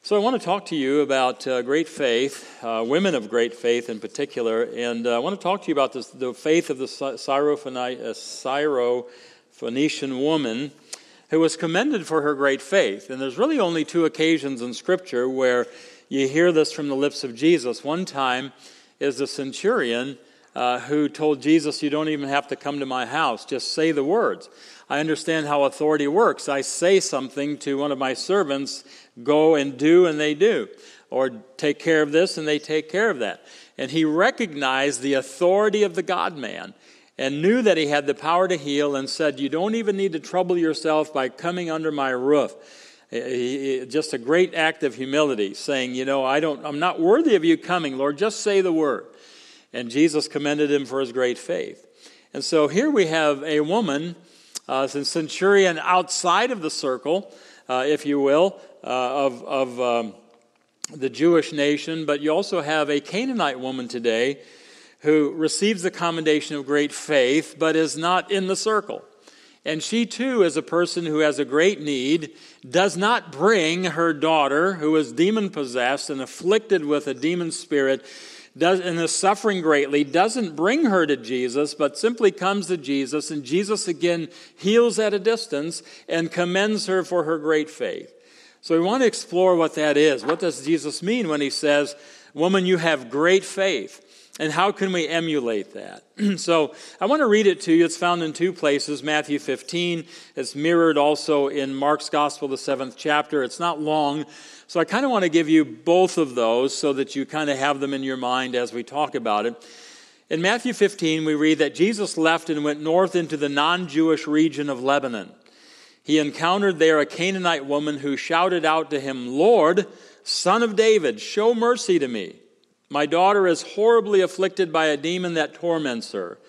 So I want to talk to you about great faith, women of great faith in particular, and I want to talk to you about the faith of the Syrophoenician woman who was commended for her great faith. And there's really only two occasions in Scripture where you hear this from the lips of Jesus. One time is the centurion who told Jesus, "You don't even have to come to my house, just say the words." I understand how authority works. I say something to one of my servants, go and do, and they do. Or take care of this, and they take care of that. And he recognized the authority of the God-man and knew that he had the power to heal and said, "You don't even need to trouble yourself by coming under my roof." Just a great act of humility, saying, I'm not worthy of you coming, Lord, just say the word. And Jesus commended him for his great faith. And so here we have a woman, a centurion outside of the circle, if you will, of the Jewish nation, but you also have a Canaanite woman today who receives the commendation of great faith, but is not in the circle. And she too is a person who has a great need, does not bring her daughter, who is demon-possessed and afflicted with a demon spirit, and is suffering greatly, doesn't bring her to Jesus, but simply comes to Jesus, and Jesus again heals at a distance and commends her for her great faith. So we want to explore what that is. What does Jesus mean when he says, "Woman, you have great faith"? And how can we emulate that? So I want to read it to you. It's found in two places, Matthew 15. It's mirrored also in Mark's Gospel, the 7th chapter. It's not long. So I kind of want to give you both of those so that you kind of have them in your mind as we talk about it. In Matthew 15, we read that Jesus left and went north into the non-Jewish region of Lebanon. He encountered there a Canaanite woman who shouted out to him, "Lord, Son of David, show mercy to me. My daughter is horribly afflicted by a demon that torments her."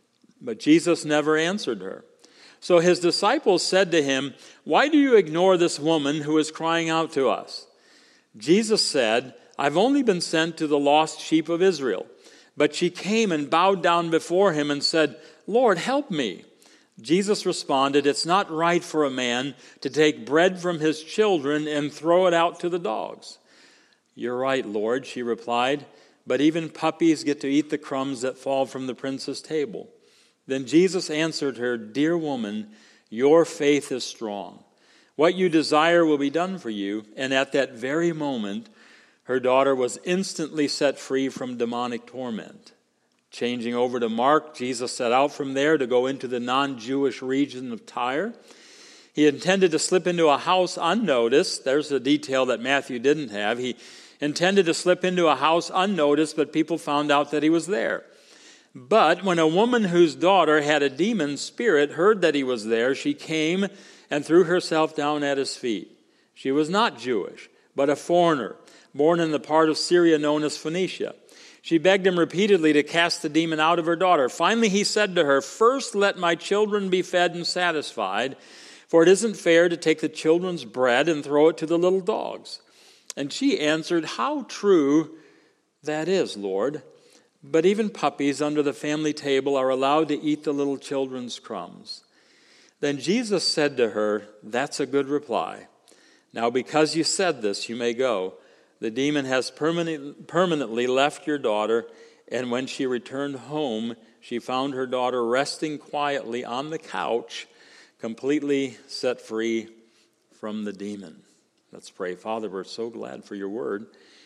But Jesus never answered her. So his disciples said to him, "Why do you ignore this woman who is crying out to us?" Jesus said, "I've only been sent to the lost sheep of Israel." But she came and bowed down before him and said, "Lord, help me." Jesus responded, "It's not right for a man to take bread from his children and throw it out to the dogs." "You're right, Lord," she replied, "but even puppies get to eat the crumbs that fall from the prince's table." Then Jesus answered her, "Dear woman, your faith is strong. What you desire will be done for you." And at that very moment, her daughter was instantly set free from demonic torment. Changing over to Mark, Jesus set out from there to go into the non-Jewish region of Tyre. He intended to slip into a house unnoticed. There's a detail that Matthew didn't have. He intended to slip into a house unnoticed, but people found out that he was there. But when a woman whose daughter had a demon spirit heard that he was there, she came and threw herself down at his feet. She was not Jewish, but a foreigner, born in the part of Syria known as Phoenicia. She begged him repeatedly to cast the demon out of her daughter. Finally, he said to her, "First let my children be fed and satisfied, for it isn't fair to take the children's bread and throw it to the little dogs." And she answered, "How true that is, Lord. But even puppies under the family table are allowed to eat the little children's crumbs." Then Jesus said to her, "That's a good reply. Now because you said this, you may go. The demon has permanently left your daughter." And when she returned home, she found her daughter resting quietly on the couch, completely set free from the demon. Let's pray. Father, we're so glad for your word.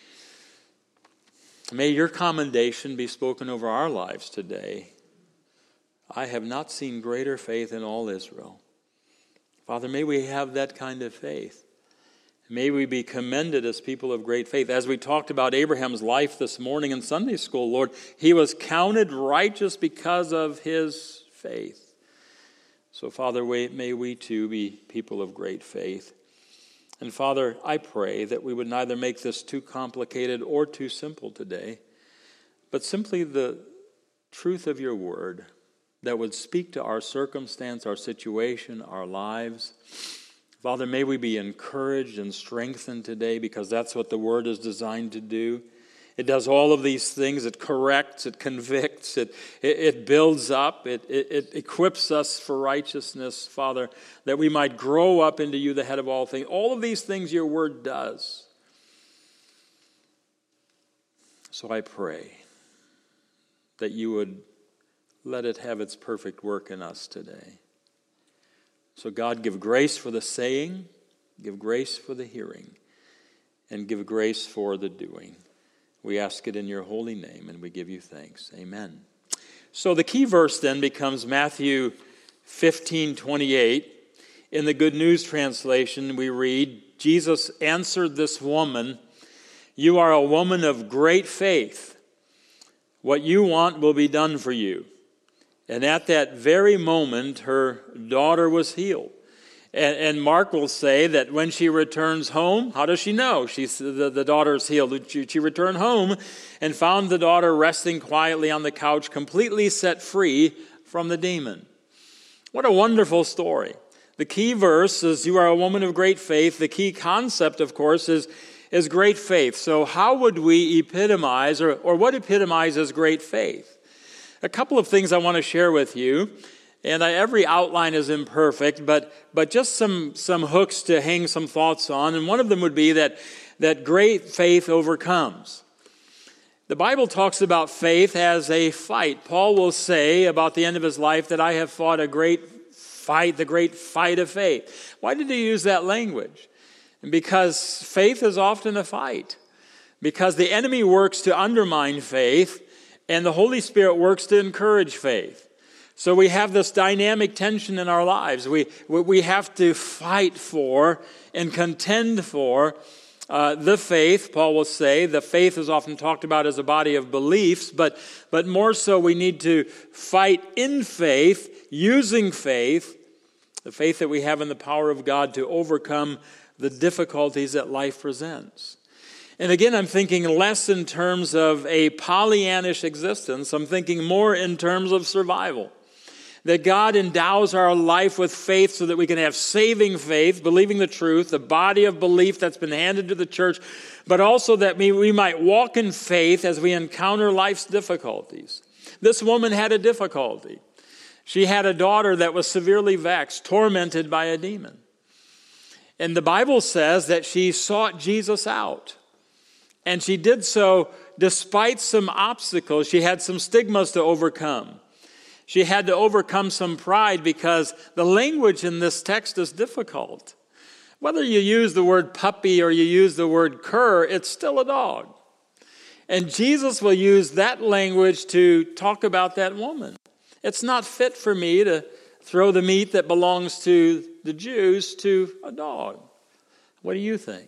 May your commendation be spoken over our lives today. I have not seen greater faith in all Israel. Father, may we have that kind of faith. May we be commended as people of great faith. As we talked about Abraham's life this morning in Sunday school, Lord, he was counted righteous because of his faith. So, Father, may we too be people of great faith. And Father, I pray that we would neither make this too complicated or too simple today, but simply the truth of your word that would speak to our circumstance, our situation, our lives. Father, may we be encouraged and strengthened today, because that's what the word is designed to do. It does all of these things. It corrects, it convicts, it builds up, it equips us for righteousness, Father, that we might grow up into you, the head of all things. All of these things your word does. So I pray that you would let it have its perfect work in us today. So God, give grace for the saying, give grace for the hearing, and give grace for the doing. We ask it in your holy name, and we give you thanks. Amen. So the key verse then becomes Matthew 15:28. In the Good News translation, we read, Jesus answered this woman, "You are a woman of great faith. What you want will be done for you." And at that very moment, her daughter was healed. And Mark will say that when she returns home, how does she know the daughter is healed? She returned home and found the daughter resting quietly on the couch, completely set free from the demon. What a wonderful story. The key verse is, you are a woman of great faith. The key concept, of course, is great faith. So how would we epitomize, or what epitomizes great faith? A couple of things I want to share with you. And every outline is imperfect, but just some hooks to hang some thoughts on. And one of them would be that great faith overcomes. The Bible talks about faith as a fight. Paul will say about the end of his life that I have fought a great fight, the great fight of faith. Why did he use that language? Because faith is often a fight. Because the enemy works to undermine faith, and the Holy Spirit works to encourage faith. So we have this dynamic tension in our lives. We have to fight for and contend for the faith. Paul will say the faith is often talked about as a body of beliefs, but more so we need to fight in faith, using faith, the faith that we have in the power of God to overcome the difficulties that life presents. And again, I'm thinking less in terms of a Pollyannish existence. I'm thinking more in terms of survival. That God endows our life with faith so that we can have saving faith, believing the truth, the body of belief that's been handed to the church, but also that we might walk in faith as we encounter life's difficulties. This woman had a difficulty. She had a daughter that was severely vexed, tormented by a demon. And the Bible says that she sought Jesus out. And she did so despite some obstacles. She had some stigmas to overcome. She had to overcome some pride because the language in this text is difficult. Whether you use the word puppy or you use the word cur, it's still a dog. And Jesus will use that language to talk about that woman. It's not fit for me to throw the meat that belongs to the Jews to a dog. What do you think?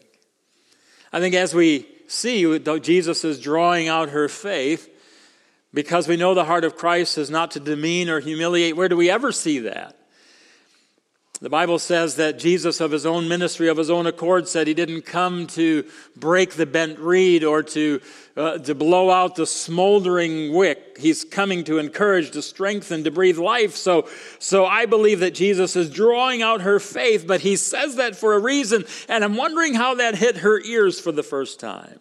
I think as we see, Jesus is drawing out her faith, because we know the heart of Christ is not to demean or humiliate. Where do we ever see that? The Bible says that Jesus, of his own ministry, of his own accord, said he didn't come to break the bent reed or to blow out the smoldering wick. He's coming to encourage, to strengthen, to breathe life. So I believe that Jesus is drawing out her faith, but he says that for a reason, and I'm wondering how that hit her ears for the first time.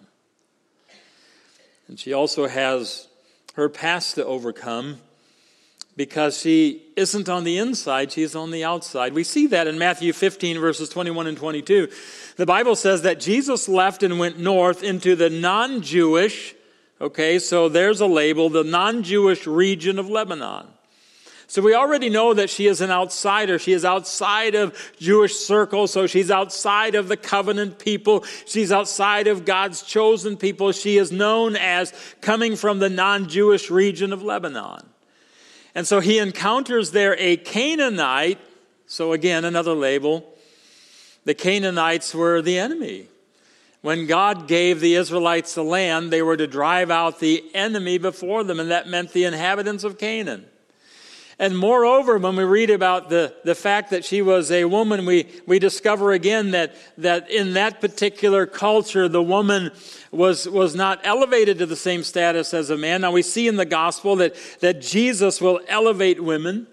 And she also has her past to overcome, because she isn't on the inside, she's on the outside. We see that in Matthew 15, verses 21 and 22. The Bible says that Jesus left and went north into the non-Jewish, so there's a label, the non-Jewish region of Lebanon. So we already know that she is an outsider. She is outside of Jewish circles, so she's outside of the covenant people. She's outside of God's chosen people. She is known as coming from the non-Jewish region of Lebanon. And so he encounters there a Canaanite. So again, another label. The Canaanites were the enemy. When God gave the Israelites the land, they were to drive out the enemy before them, and that meant the inhabitants of Canaan. And moreover, when we read about the fact that she was a woman, we discover again that in that particular culture, the woman was not elevated to the same status as a man. Now we see in the gospel that Jesus will elevate women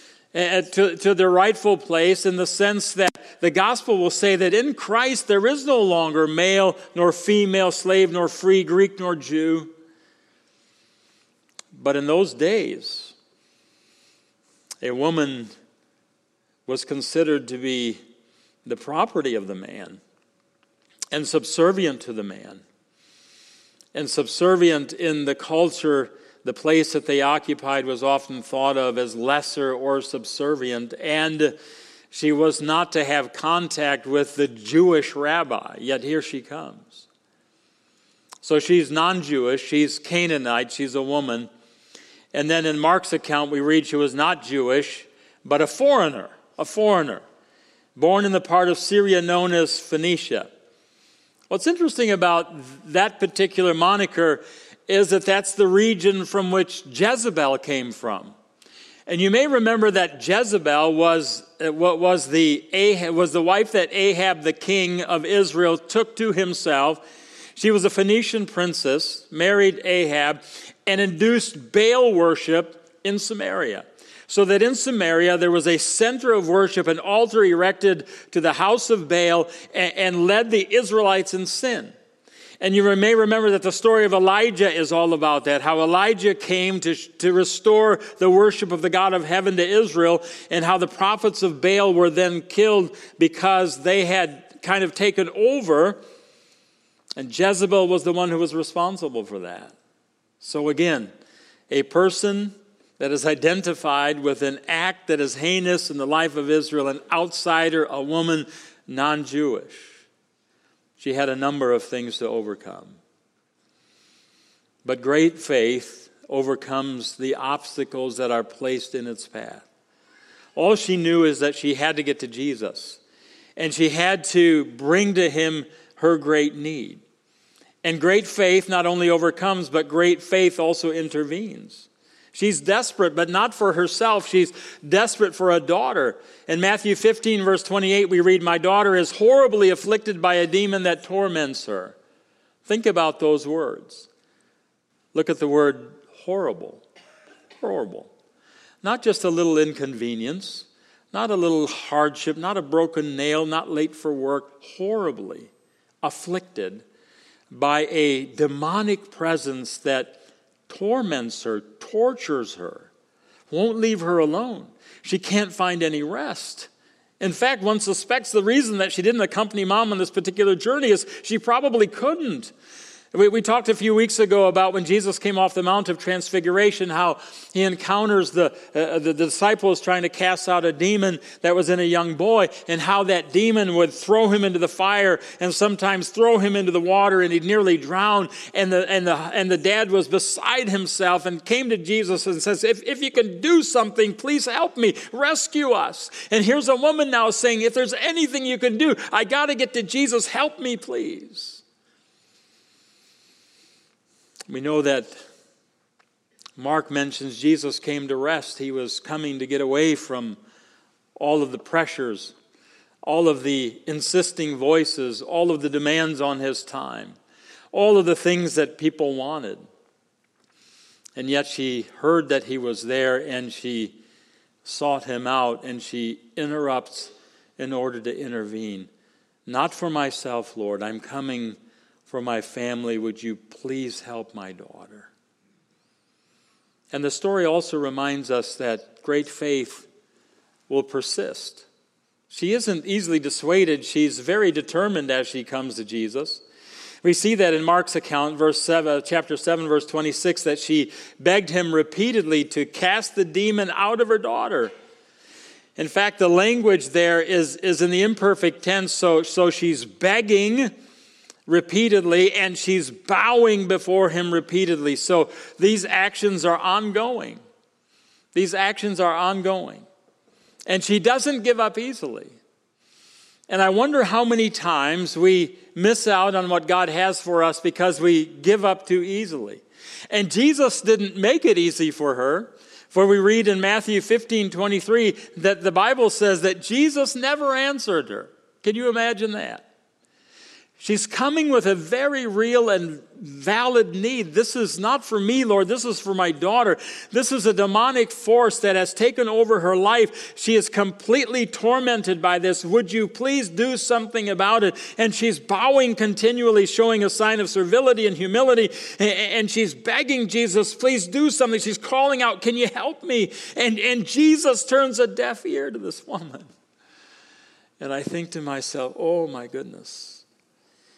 to their rightful place, in the sense that the gospel will say that in Christ there is no longer male nor female, slave nor free, Greek nor Jew. But in those days, a woman was considered to be the property of the man and subservient to the man. and subservient in the culture. The place that they occupied was often thought of as lesser or subservient, and she was not to have contact with the Jewish rabbi, yet here she comes. So she's non-Jewish, she's Canaanite, she's a woman. And then in Mark's account we read she was not Jewish, but a foreigner, born in the part of Syria known as Phoenicia. What's interesting about that particular moniker is that that's the region from which Jezebel came from. And you may remember that Jezebel was the wife that Ahab, the king of Israel, took to himself. She was a Phoenician princess, married Ahab, and induced Baal worship in Samaria. So that in Samaria there was a center of worship, an altar erected to the house of Baal, and led the Israelites in sin. And you may remember that the story of Elijah is all about that, how Elijah came to restore the worship of the God of heaven to Israel, and how the prophets of Baal were then killed because they had kind of taken over, and Jezebel was the one who was responsible for that. So again, a person that is identified with an act that is heinous in the life of Israel, an outsider, a woman, non-Jewish. She had a number of things to overcome. But great faith overcomes the obstacles that are placed in its path. All she knew is that she had to get to Jesus, and she had to bring to him her great need. And great faith not only overcomes, but great faith also intervenes. She's desperate, but not for herself. She's desperate for a daughter. In Matthew 15, verse 28, we read, "My daughter is horribly afflicted by a demon that torments her." Think about those words. Look at the word horrible. Horrible. Not just a little inconvenience, not a little hardship, not a broken nail, not late for work. Horribly afflicted by a demonic presence that torments her, tortures her, won't leave her alone. She can't find any rest. In fact, one suspects the reason that she didn't accompany mom on this particular journey is she probably couldn't. We talked a few weeks ago about when Jesus came off the Mount of Transfiguration, how he encounters the disciples trying to cast out a demon that was in a young boy, and how that demon would throw him into the fire and sometimes throw him into the water, and he'd nearly drown. And the dad was beside himself and came to Jesus and says, if you can do something, please help me, rescue us. And here's a woman now saying, if there's anything you can do, I got to get to Jesus, help me, please. We know that Mark mentions Jesus came to rest. He was coming to get away from all of the pressures, all of the insisting voices, all of the demands on his time, all of the things that people wanted. And yet she heard that he was there, and she sought him out, and she interrupts in order to intervene. Not for myself, Lord, I'm coming for my family. Would you please help my daughter? And the story also reminds us that great faith will persist. She isn't easily dissuaded. She's very determined as she comes to Jesus. We see that in Mark's account, chapter 7, verse 26, that she begged him repeatedly to cast the demon out of her daughter. In fact, the language there is in the imperfect tense, so she's begging repeatedly, and she's bowing before him repeatedly. So these actions are ongoing. These actions are ongoing. And she doesn't give up easily. And I wonder how many times we miss out on what God has for us because we give up too easily. And Jesus didn't make it easy for her. For we read in Matthew 15:23 that the Bible says that Jesus never answered her. Can you imagine that? She's coming with a very real and valid need. This is not for me, Lord. This is for my daughter. This is a demonic force that has taken over her life. She is completely tormented by this. Would you please do something about it? And she's bowing continually, showing a sign of servility and humility. And she's begging Jesus, please do something. She's calling out, can you help me? And Jesus turns a deaf ear to this woman. And I think to myself, oh my goodness.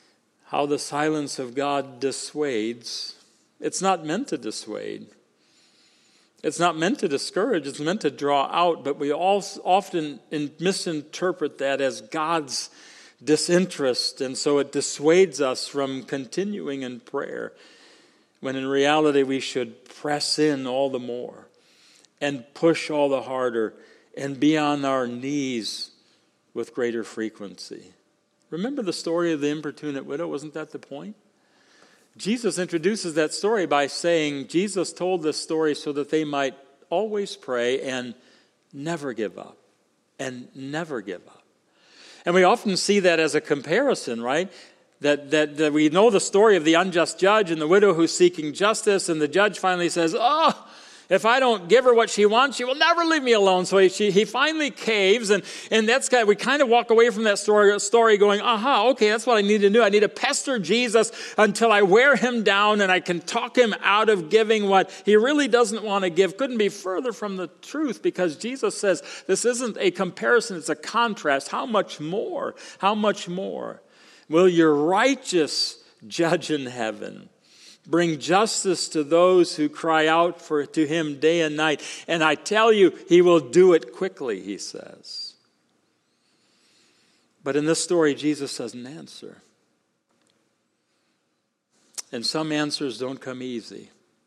how the silence of God dissuades. It's not meant to dissuade. It's not meant to discourage. It's meant to draw out. But we all often misinterpret that as God's disinterest. And so it dissuades us from continuing in prayer, when in reality we should press in all the more and push all the harder and be on our knees with greater frequency. Remember the story of the importunate widow? Wasn't that the point? Jesus introduces that story by saying Jesus told this story so that they might always pray and never give up. And never give up. And we often see that as a comparison, right? That we know the story of the unjust judge and the widow who's seeking justice, and the judge finally says, "Oh, if I don't give her what she wants, she will never leave me alone." So he finally caves, and we kind of walk away from that story going, okay, that's what I need to do. I need to pester Jesus until I wear him down and I can talk him out of giving what he really doesn't want to give. Couldn't be further from the truth, because Jesus says this isn't a comparison, it's a contrast. How much more? How much more will your righteous judge in heaven bring justice to those who cry out to him day and night? And I tell you, he will do it quickly, he says. But in this story, Jesus doesn't answer. And some answers don't come easy.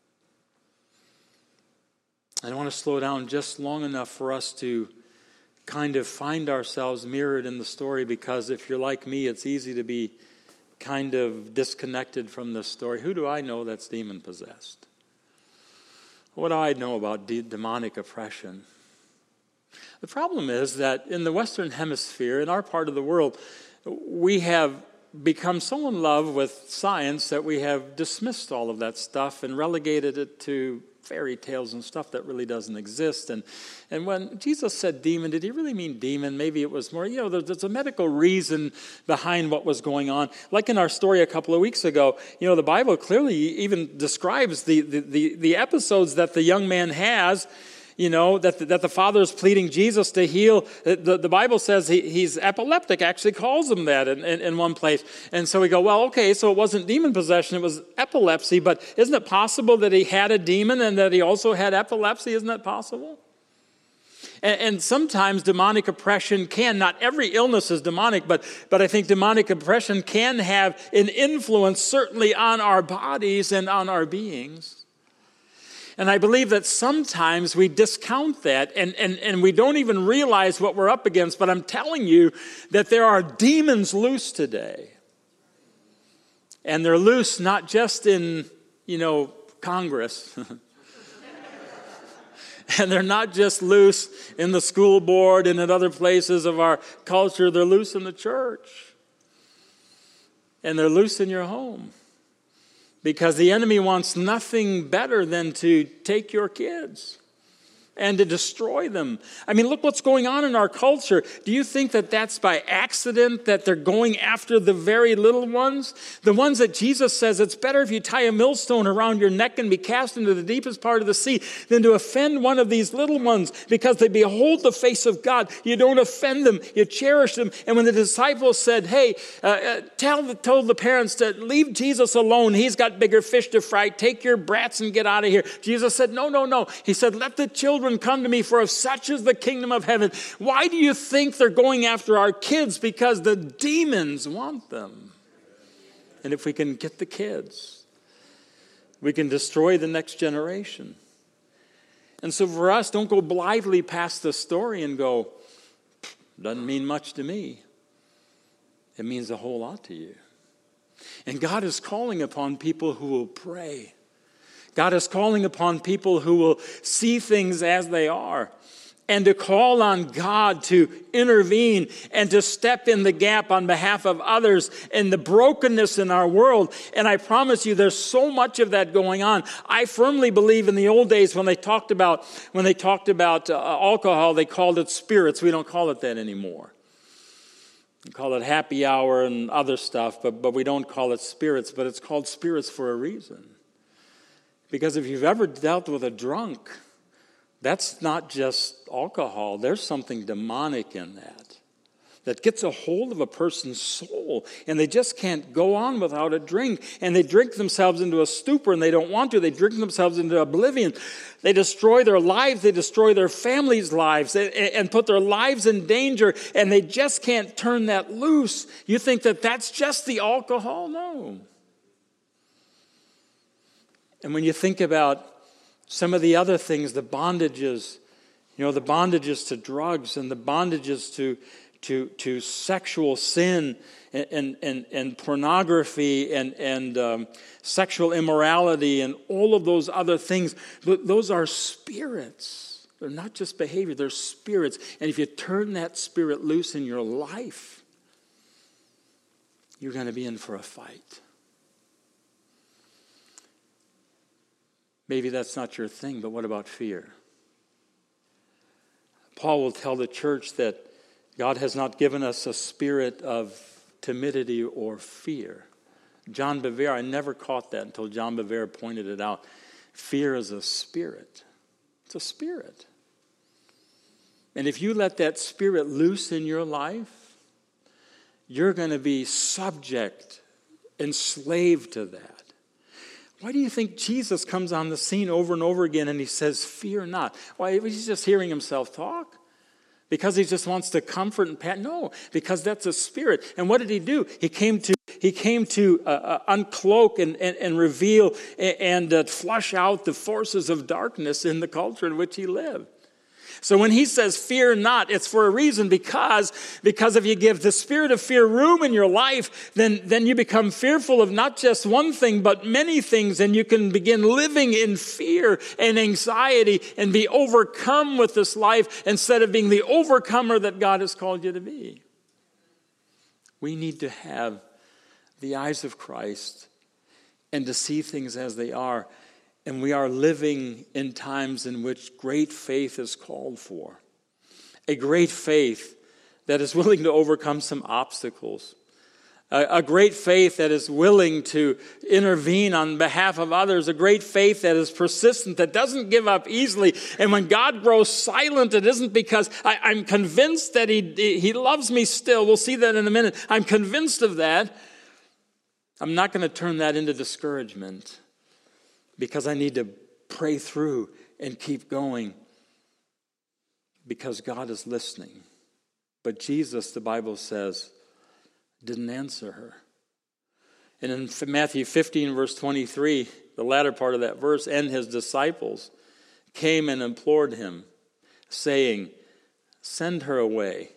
I want to slow down just long enough for us to kind of find ourselves mirrored in the story, because if you're like me, it's easy to be kind of disconnected from this story. Who do I know that's demon-possessed? What do I know about demonic oppression? The problem is that in the Western Hemisphere, in our part of the world, we have become so in love with science that we have dismissed all of that stuff and relegated it to fairy tales and stuff that really doesn't exist. And when Jesus said demon, did he really mean demon? Maybe it was more, there's a medical reason behind what was going on. Like in our story a couple of weeks ago, the Bible clearly even describes the episodes that the young man has, that the father is pleading Jesus to heal. The Bible says he's epileptic, actually calls him that in one place. And so we go, well, okay, so it wasn't demon possession, it was epilepsy. But isn't it possible that he had a demon and that he also had epilepsy? Isn't that possible? And sometimes demonic oppression can, not every illness is demonic, but I think demonic oppression can have an influence certainly on our bodies and on our beings. And I believe that sometimes we discount that and we don't even realize what we're up against. But I'm telling you that there are demons loose today. And they're loose not just in, Congress. And they're not just loose in the school board and in other places of our culture. They're loose in the church. And they're loose in your home. Because the enemy wants nothing better than to take your kids and to destroy them. I mean, look what's going on in our culture. Do you think that that's by accident that they're going after the very little ones? The ones that Jesus says it's better if you tie a millstone around your neck and be cast into the deepest part of the sea than to offend one of these little ones, because they behold the face of God. You don't offend them, you cherish them. And when the disciples said, hey, told the parents to leave Jesus alone. He's got bigger fish to fry. Take your brats and get out of here. Jesus said, no. He said, let the children come to me, for of such is the kingdom of heaven. Why do you think they're going after our kids? Because the demons want them. And if we can get the kids, we can destroy the next generation. And so for us, don't go blithely past the story and go, doesn't mean much to me. It means a whole lot to you. And God is calling upon people who will pray. God is calling upon people who will see things as they are, and to call on God to intervene and to step in the gap on behalf of others in the brokenness in our world. And I promise you, there's so much of that going on. I firmly believe in the old days when they talked about alcohol, they called it spirits. We don't call it that anymore. We call it happy hour and other stuff, but we don't call it spirits. But it's called spirits for a reason. Because if you've ever dealt with a drunk, that's not just alcohol. There's something demonic in that. that gets a hold of a person's soul, and they just can't go on without a drink, and they drink themselves into a stupor, and they don't want to. They drink themselves into oblivion. They destroy their lives. They destroy their families' lives and put their lives in danger, and they just can't turn that loose. You think that that's just the alcohol? No. And when you think about some of the other things, the bondages, the bondages to drugs and the bondages to sexual sin and pornography and sexual immorality and all of those other things, those are spirits. They're not just behavior, they're spirits. And if you turn that spirit loose in your life, you're going to be in for a fight. Maybe that's not your thing, but what about fear? Paul will tell the church that God has not given us a spirit of timidity or fear. John Bevere, I never caught that until John Bevere pointed it out. Fear is a spirit. It's a spirit. And if you let that spirit loose in your life, you're going to be subject, enslaved to that. Why do you think Jesus comes on the scene over and over again and he says, fear not? Why, he's just hearing himself talk? Because he just wants to comfort and pat? No, because that's a spirit. And what did he do? He came to uncloak and reveal and flush out the forces of darkness in the culture in which he lived. So when he says fear not, it's for a reason, because if you give the spirit of fear room in your life, then you become fearful of not just one thing, but many things, and you can begin living in fear and anxiety and be overcome with this life instead of being the overcomer that God has called you to be. We need to have the eyes of Christ and to see things as they are. And we are living in times in which great faith is called for. A great faith that is willing to overcome some obstacles. A great faith that is willing to intervene on behalf of others. A great faith that is persistent, that doesn't give up easily. And when God grows silent, it isn't because I'm convinced that He loves me still. We'll see that in a minute. I'm convinced of that. I'm not going to turn that into discouragement, because I need to pray through and keep going, because God is listening. But Jesus, the Bible says, didn't answer her. And in Matthew 15, verse 23, the latter part of that verse, and his disciples came and implored him, saying, send her away,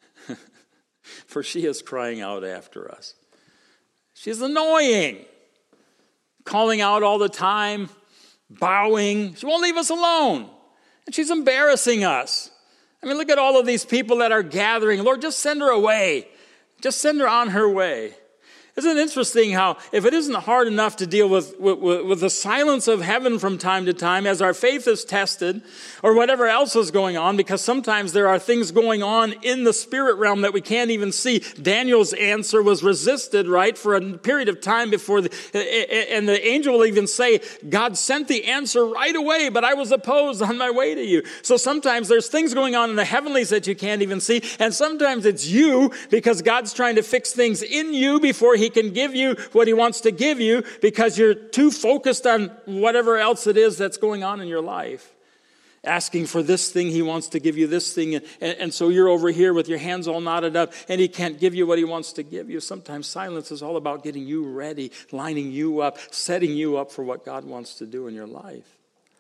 for she is crying out after us. She's annoying. Calling out all the time, bowing. She won't leave us alone. And she's embarrassing us. I mean, look at all of these people that are gathering. Lord, just send her away. Just send her on her way. Isn't it interesting how if it isn't hard enough to deal with the silence of heaven from time to time as our faith is tested or whatever else is going on, because sometimes there are things going on in the spirit realm that we can't even see. Daniel's answer was resisted, right, for a period of time before, and the angel will even say, God sent the answer right away, but I was opposed on my way to you. So sometimes there's things going on in the heavenlies that you can't even see, and sometimes it's you, because God's trying to fix things in you before He can give you what He wants to give you, because you're too focused on whatever else it is that's going on in your life. Asking for this thing, He wants to give you this thing, and so you're over here with your hands all knotted up, and He can't give you what He wants to give you. Sometimes silence is all about getting you ready, lining you up, setting you up for what God wants to do in your life.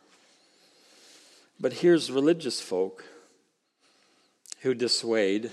But here's religious folk who dissuade.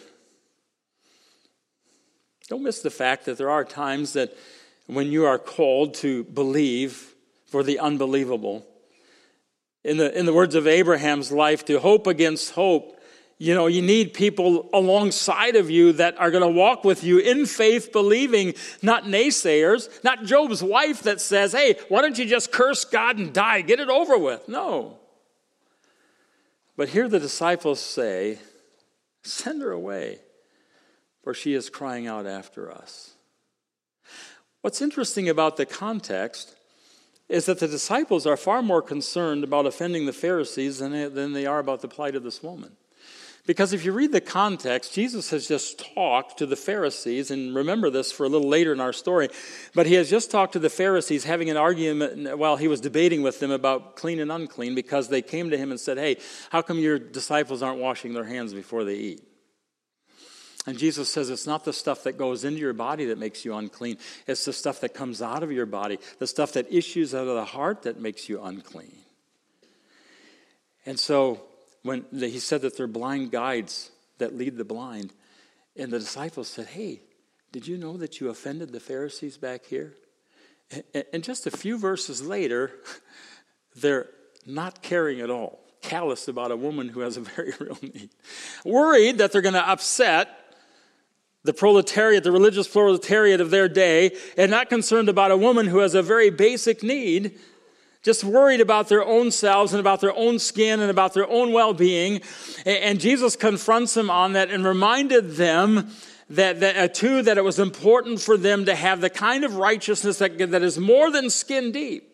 Don't miss the fact that there are times that when you are called to believe for the unbelievable, in the words of Abraham's life, to hope against hope, you need people alongside of you that are going to walk with you in faith, believing, not naysayers, not Job's wife that says, hey, why don't you just curse God and die, get it over with? No. But here the disciples say, send her away, for she is crying out after us. What's interesting about the context is that the disciples are far more concerned about offending the Pharisees than they are about the plight of this woman. Because if you read the context, Jesus has just talked to the Pharisees, and remember this for a little later in our story, but he has just talked to the Pharisees having an argument while he was debating with them about clean and unclean, because they came to him and said, hey, how come your disciples aren't washing their hands before they eat? And Jesus says it's not the stuff that goes into your body that makes you unclean. It's the stuff that comes out of your body, the stuff that issues out of the heart that makes you unclean. And so when he said that they're blind guides that lead the blind, and the disciples said, hey, did you know that you offended the Pharisees back here? And just a few verses later, they're not caring at all, callous about a woman who has a very real need, worried that they're going to upset the proletariat, the religious proletariat of their day, and not concerned about a woman who has a very basic need, just worried about their own selves and about their own skin and about their own well-being. And Jesus confronts them on that and reminded them that it was important for them to have the kind of righteousness that is more than skin deep.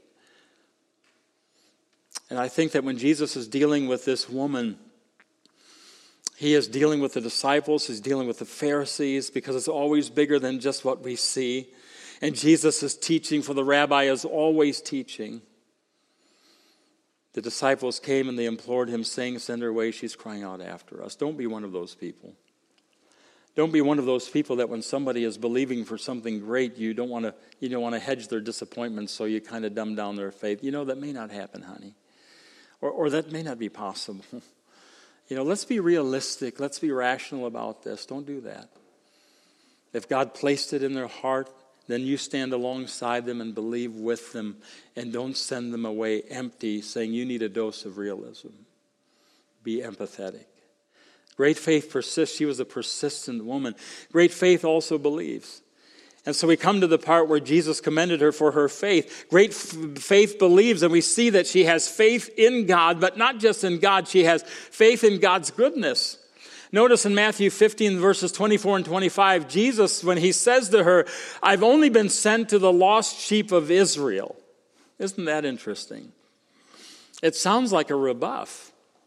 And I think that when Jesus is dealing with this woman, he is dealing with the disciples, he's dealing with the Pharisees, because it's always bigger than just what we see. And Jesus is teaching, for the rabbi is always teaching. The disciples came and they implored him, saying, send her away, she's crying out after us. Don't be one of those people. Don't be one of those people that when somebody is believing for something great, you don't want to hedge their disappointment, so you kind of dumb down their faith. That may not happen, honey. Or that may not be possible. Let's be realistic. Let's be rational about this. Don't do that. If God placed it in their heart, then you stand alongside them and believe with them, and don't send them away empty, saying you need a dose of realism. Be empathetic. Great faith persists. She was a persistent woman. Great faith also believes. And so we come to the part where Jesus commended her for her faith. Great faith believes, and we see that she has faith in God, but not just in God, she has faith in God's goodness. Notice in Matthew 15, verses 24 and 25, Jesus, when he says to her, I've only been sent to the lost sheep of Israel. Isn't that interesting? It sounds like a rebuff.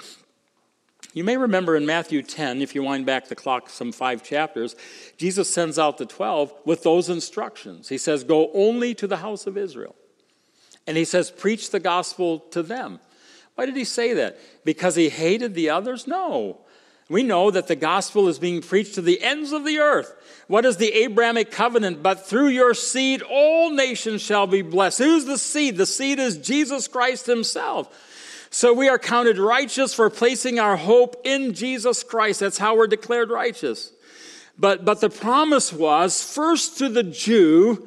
You may remember in Matthew 10, if you wind back the clock some 5 chapters, Jesus sends out the 12 with those instructions. He says, go only to the house of Israel. And he says, preach the gospel to them. Why did he say that? Because he hated the others? No. We know that the gospel is being preached to the ends of the earth. What is the Abrahamic covenant? But through your seed, all nations shall be blessed. Who's the seed? The seed is Jesus Christ himself. So we are counted righteous for placing our hope in Jesus Christ. That's how we're declared righteous. But the promise was first to the Jew,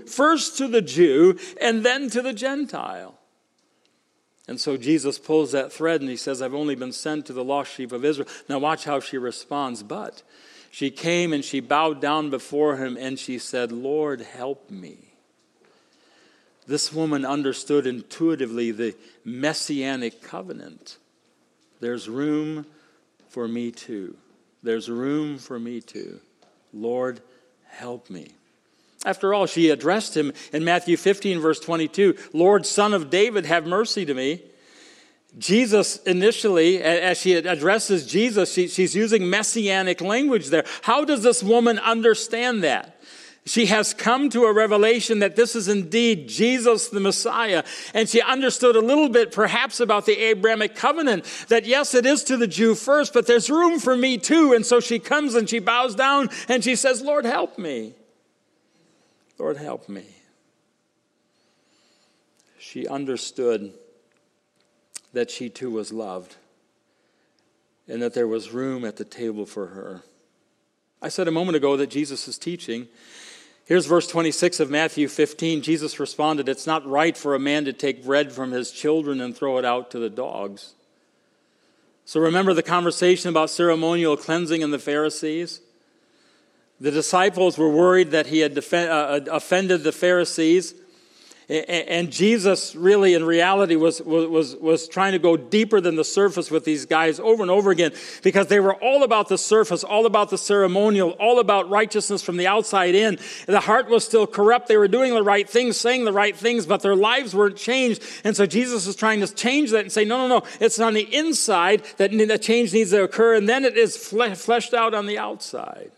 and then to the Gentile. And so Jesus pulls that thread and he says, I've only been sent to the lost sheep of Israel. Now watch how she responds. But she came and she bowed down before him and she said, Lord, help me. This woman understood intuitively the messianic covenant. There's room for me too. There's room for me too. Lord, help me. After all, she addressed him in Matthew 15, verse 22, Lord, Son of David, have mercy to me. Jesus initially, as she addresses Jesus, she's using messianic language there. How does this woman understand that? She has come to a revelation that this is indeed Jesus the Messiah. And she understood a little bit perhaps about the Abrahamic covenant, that yes, it is to the Jew first, but there's room for me too. And so she comes and she bows down and she says, Lord, help me. Lord, help me. She understood that she too was loved and that there was room at the table for her. I said a moment ago that Jesus is teaching. Here's verse 26 of Matthew 15. Jesus responded, it's not right for a man to take bread from his children and throw it out to the dogs. So remember the conversation about ceremonial cleansing and the Pharisees? The disciples were worried that he had offended the Pharisees. And Jesus really, in reality, was trying to go deeper than the surface with these guys over and over again, because they were all about the surface, all about the ceremonial, all about righteousness from the outside in. The heart was still corrupt. They were doing the right things, saying the right things, but their lives weren't changed. And so Jesus is trying to change that and say, no. It's on the inside that the change needs to occur, and then it is fleshed out on the outside.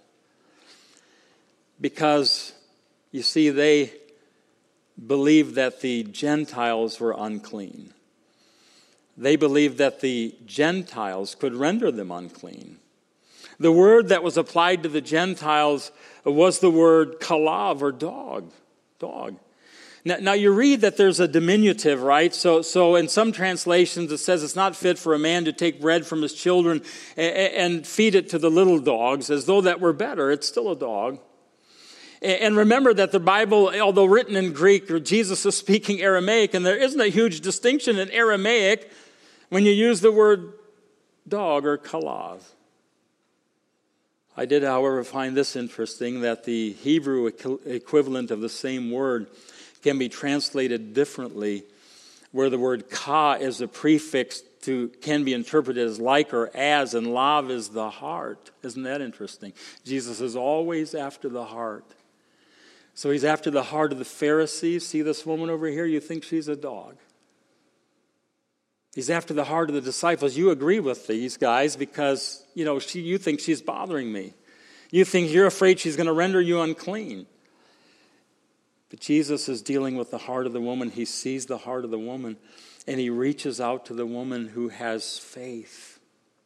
Because, you see, they believed that the Gentiles were unclean. They believed that the Gentiles could render them unclean. The word that was applied to the Gentiles was the word kalav, or dog. Now you read that there's a diminutive, right? So in some translations it says it's not fit for a man to take bread from his children and feed it to the little dogs, as though that were better. It's still a dog. And remember that the Bible, although written in Greek, or Jesus is speaking Aramaic, and there isn't a huge distinction in Aramaic when you use the word dog or kalav. I did, however, find this interesting, that the Hebrew equivalent of the same word can be translated differently, where the word ka is a prefix can be interpreted as like or as, and lav is the heart. Isn't that interesting? Jesus is always after the heart. So he's after the heart of the Pharisees. See this woman over here? You think she's a dog. He's after the heart of the disciples. You agree with these guys because, you think she's bothering me. You think you're afraid she's going to render you unclean. But Jesus is dealing with the heart of the woman. He sees the heart of the woman, and he reaches out to the woman who has faith.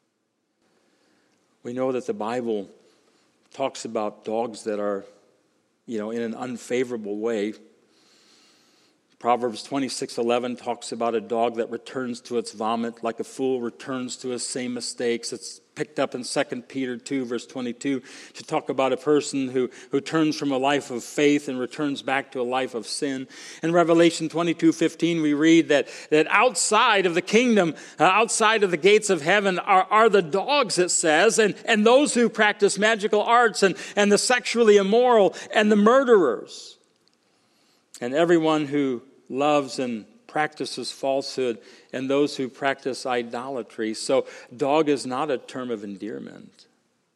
We know that the Bible talks about dogs that are in an unfavorable way. Proverbs 26:11 talks about a dog that returns to its vomit, like a fool returns to his same mistakes. It's picked up in 2 Peter 2, verse 22, to talk about a person who turns from a life of faith and returns back to a life of sin. In Revelation 22:15, we read that outside of the kingdom, outside of the gates of heaven, are the dogs, it says, and those who practice magical arts, and the sexually immoral, and the murderers, and everyone who loves and practices falsehood, and those who practice idolatry. So dog is not a term of endearment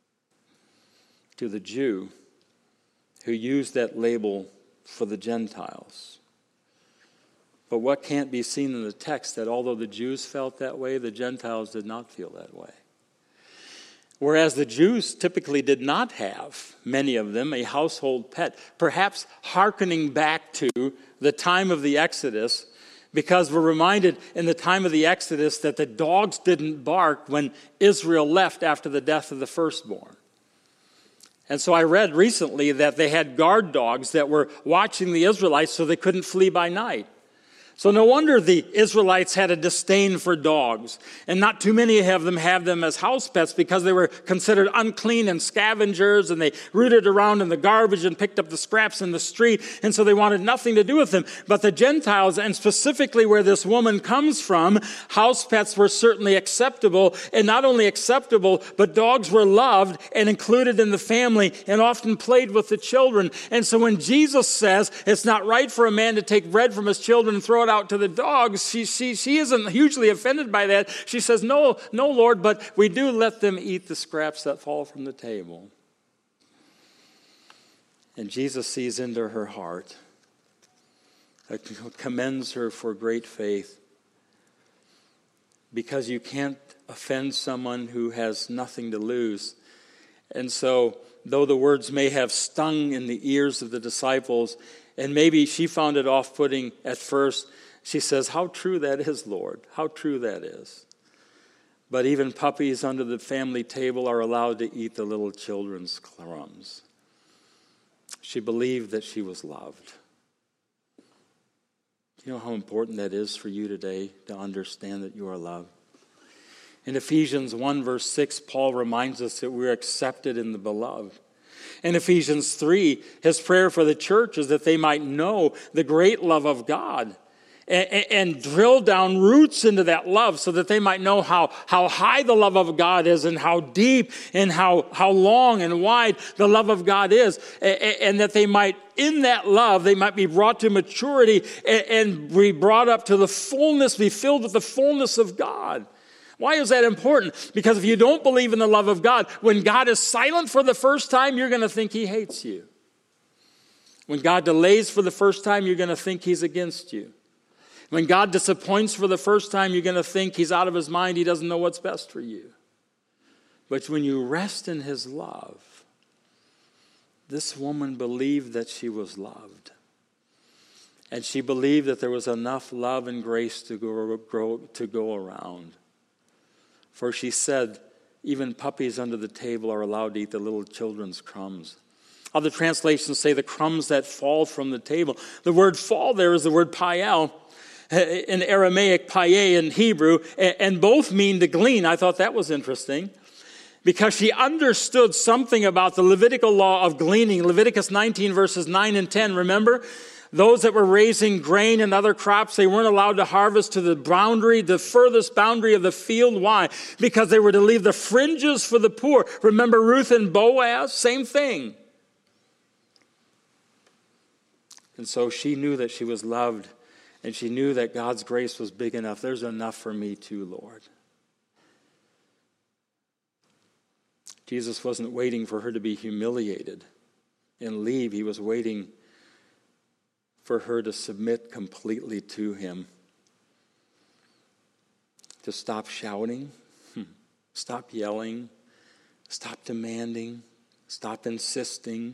to the Jew who used that label for the Gentiles. But what can't be seen in the text, that although the Jews felt that way, the Gentiles did not feel that way. Whereas the Jews typically did not have, many of them, a household pet, perhaps hearkening back to the time of the Exodus, because we're reminded in the time of the Exodus that the dogs didn't bark when Israel left after the death of the firstborn. And so I read recently that they had guard dogs that were watching the Israelites so they couldn't flee by night. So no wonder the Israelites had a disdain for dogs. And not too many of them have them as house pets because they were considered unclean and scavengers, and they rooted around in the garbage and picked up the scraps in the street. And so they wanted nothing to do with them. But the Gentiles, and specifically where this woman comes from, house pets were certainly acceptable. And not only acceptable, but dogs were loved and included in the family and often played with the children. And so when Jesus says it's not right for a man to take bread from his children and throw it out to the dogs, she isn't hugely offended by that. She says, no, Lord, but we do let them eat the scraps that fall from the table. And Jesus sees into her heart, commends her for great faith, because you can't offend someone who has nothing to lose. And so, though the words may have stung in the ears of the disciples, and maybe she found it off-putting at first, she says, how true that is, Lord. How true that is. But even puppies under the family table are allowed to eat the little children's crumbs. She believed that she was loved. Do you know how important that is for you today, to understand that you are loved? In Ephesians 1, verse 6, Paul reminds us that we're accepted in the beloved. In Ephesians 3, his prayer for the church is that they might know the great love of God and drill down roots into that love so that they might know how high the love of God is and how deep and how long and wide the love of God is. And that they might, in that love, they might be brought to maturity and be brought up to the fullness, be filled with the fullness of God. Why is that important? Because if you don't believe in the love of God, when God is silent for the first time, you're going to think he hates you. When God delays for the first time, you're going to think he's against you. When God disappoints for the first time, you're going to think he's out of his mind. He doesn't know what's best for you. But when you rest in his love, this woman believed that she was loved. And she believed that there was enough love and grace to go around. For she said, even puppies under the table are allowed to eat the little children's crumbs. Other translations say the crumbs that fall from the table. The word fall there is the word pael. In Aramaic, paye in Hebrew, and both mean to glean. I thought that was interesting because she understood something about the Levitical law of gleaning. Leviticus 19 verses 9 and 10, remember? Those that were raising grain and other crops, they weren't allowed to harvest to the furthest boundary of the field. Why? Because they were to leave the fringes for the poor. Remember Ruth and Boaz? Same thing. And so she knew that she was loved. And she knew that God's grace was big enough. There's enough for me too, Lord. Jesus wasn't waiting for her to be humiliated and leave. He was waiting for her to submit completely to him. To stop shouting, stop yelling, stop demanding, stop insisting.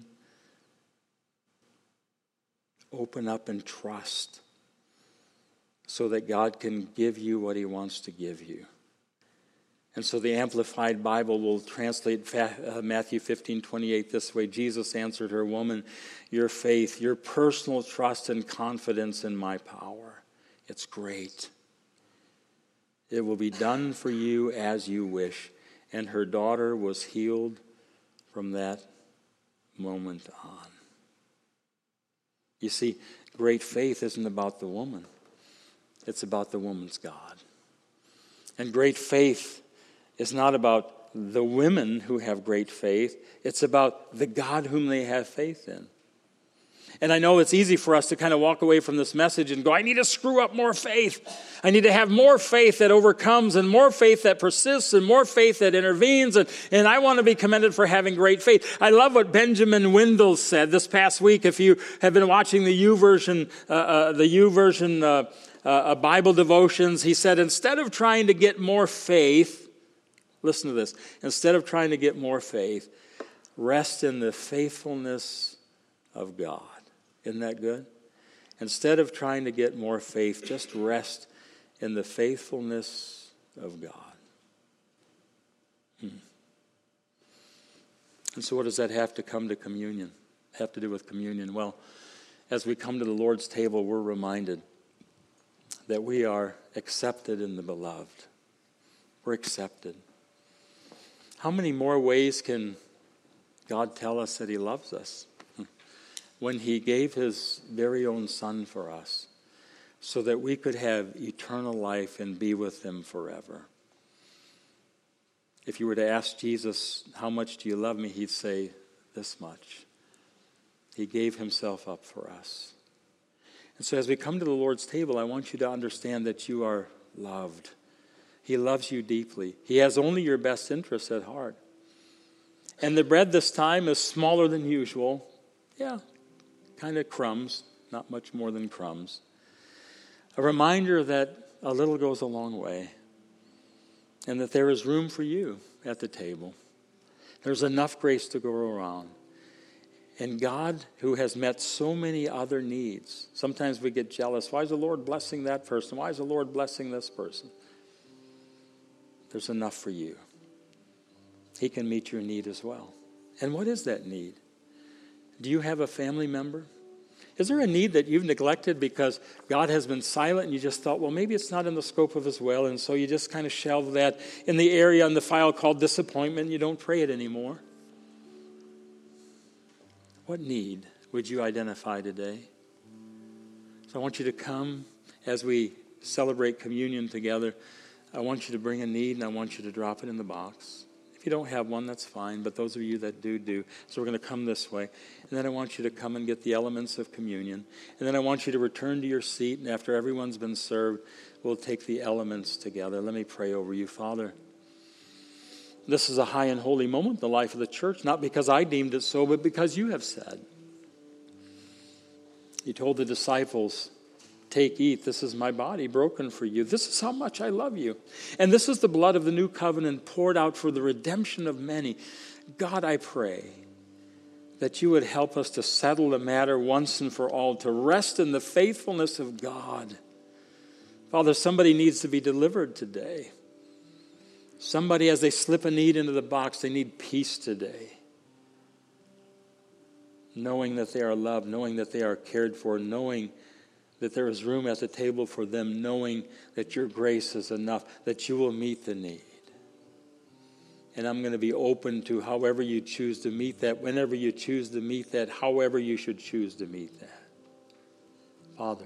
Open up and trust. So that God can give you what he wants to give you. And so the Amplified Bible will translate Matthew 15:28 this way. Jesus answered her, "Woman, your faith, your personal trust and confidence in my power, it's great. It will be done for you as you wish." And her daughter was healed from that moment on. You see, great faith isn't about the woman. It's about the woman's God. And great faith is not about the women who have great faith. It's about the God whom they have faith in. And I know it's easy for us to kind of walk away from this message and go, I need to screw up more faith. I need to have more faith that overcomes and more faith that persists and more faith that intervenes. And I want to be commended for having great faith. I love what Benjamin Wendell said this past week. If you have been watching the YouVersion Bible devotions, he said, instead of trying to get more faith, listen to this, instead of trying to get more faith, rest in the faithfulness of God. Isn't that good? Instead of trying to get more faith, just rest in the faithfulness of God. And so what does that have to come to communion? Have to do with communion? Well, as we come to the Lord's table, we're reminded that we are accepted in the beloved. We're accepted. How many more ways can God tell us that he loves us? When he gave his very own son for us so that we could have eternal life and be with him forever. If you were to ask Jesus, how much do you love me? He'd say, this much. He gave himself up for us. And so as we come to the Lord's table, I want you to understand that you are loved. He loves you deeply. He has only your best interests at heart. And the bread this time is smaller than usual. Yeah, kind of crumbs, not much more than crumbs. A reminder that a little goes a long way and that there is room for you at the table. There's enough grace to go around. And God, who has met so many other needs, sometimes we get jealous. Why is the Lord blessing that person? Why is the Lord blessing this person? There's enough for you. He can meet your need as well. And what is that need? Do you have a family member? Is there a need that you've neglected because God has been silent and you just thought, well, maybe it's not in the scope of his will, and so you just kind of shelve that in the area on the file called disappointment and you don't pray it anymore? What need would you identify today? So I want you to come as we celebrate communion together, I want you to bring a need and I want you to drop it in the box. If you don't have one, that's fine, but those of you that do. So we're going to come this way. And then I want you to come and get the elements of communion. And then I want you to return to your seat, and after everyone's been served, we'll take the elements together. Let me pray over you, Father. This is a high and holy moment in the life of the church, not because I deemed it so, but because you have said. You told the disciples, take, eat, this is my body broken for you. This is how much I love you. And this is the blood of the new covenant poured out for the redemption of many. God, I pray that you would help us to settle the matter once and for all, to rest in the faithfulness of God. Father, somebody needs to be delivered today. Somebody, as they slip a need into the box, they need peace today. Knowing that they are loved, knowing that they are cared for, knowing that there is room at the table for them, knowing that your grace is enough, that you will meet the need. And I'm going to be open to however you choose to meet that, whenever you choose to meet that, however you should choose to meet that. Father,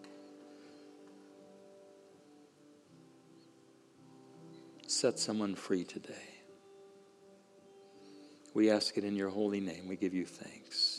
set someone free today. We ask it in your holy name. We give you thanks.